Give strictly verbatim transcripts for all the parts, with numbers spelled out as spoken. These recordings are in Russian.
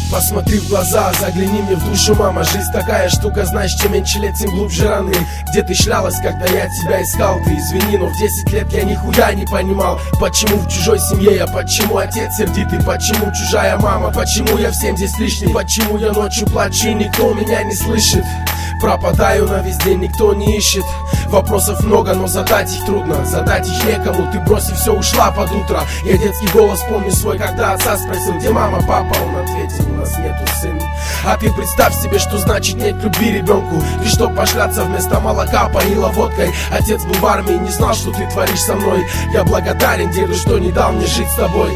Посмотри в глаза, загляни мне в душу, мама. Жизнь такая штука, знаешь, чем меньше лет, тем глубже раны. Где ты шлялась, когда я тебя искал? Ты извини, но в десять лет я нихуя не понимал, почему в чужой семье я, почему отец сердитый, почему чужая мама, почему я всем здесь лишний, почему я ночью плачу и никто меня не слышит. Пропадаю на весь день, никто не ищет. Вопросов много, но задать их трудно, задать их некому. Ты бросив все, ушла под утро. Я детский голос помню свой, когда отца спросил, где мама, папа? Он ответил, у нас нету сын. А ты представь себе, что значит нет любви ребенку. Ты что, пошляться вместо молока поила водкой? Отец был в армии, не знал, что ты творишь со мной. Я благодарен деду, что не дал мне жить с тобой.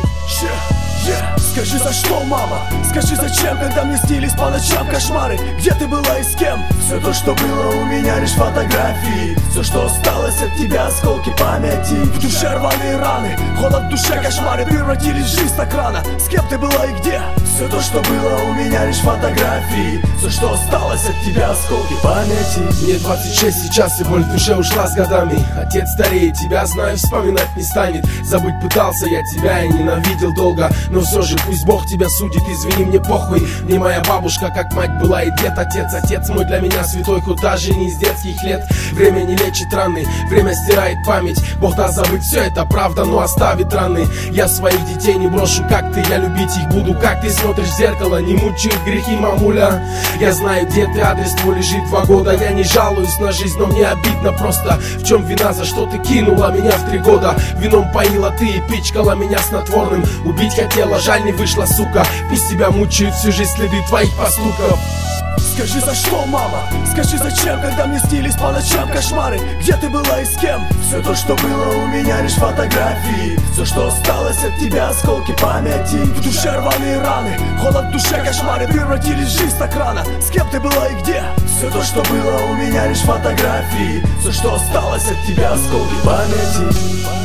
Yeah. Скажи, за что, мама? Скажи, зачем, когда мне снились по ночам кошмары? Где ты была и с кем? Все то, что было у меня, лишь фотографии. Все, что осталось от тебя, осколки памяти. В душе рваные раны, холод в душе, кошмары превратились в жизнь так рано. С кем ты была и где? Все то, что было у меня, лишь фотографии. Все, что осталось от тебя, осколки памяти. Мне двадцать шесть сейчас, и боль в душе ушла с годами. Отец старее, тебя знаю, вспоминать не станет. Забыть пытался я тебя и ненавидел долго, но все же пусть Бог тебя судит, извини, мне похуй. Не моя бабушка, как мать была и дед. Отец, отец мой для меня святой, хоть даже не из детских лет. Время не лечит раны, время стирает память. Бог даст забыть, все это правда, но оставит раны. Я своих детей не брошу, как ты, я любить их буду. Как ты смотришь в зеркало, не мучают грехи, мамуля. Я знаю, где ты, адрес твой лежит два года. Я не жалуюсь на жизнь, но мне обидно просто. В чем вина, за что ты кинула меня в три года? Вином поила ты и пичкала меня снотворным. Убить хотела, жаль, не вышла, сука. Пусть тебя мучают всю жизнь следы твоих поступков. Скажи, за что, мама? Скажи, зачем, когда мне снились по ночам кошмары? Где ты была и с кем? Все то, что было у меня, лишь фотографии. Все, что осталось от тебя, осколки памяти. В душе рваные раны, холод в душе, кошмары превратились в жизнь так рано. С кем ты была и где? Все то, что было у меня, лишь фотографии. Все, что осталось от тебя, осколки памяти.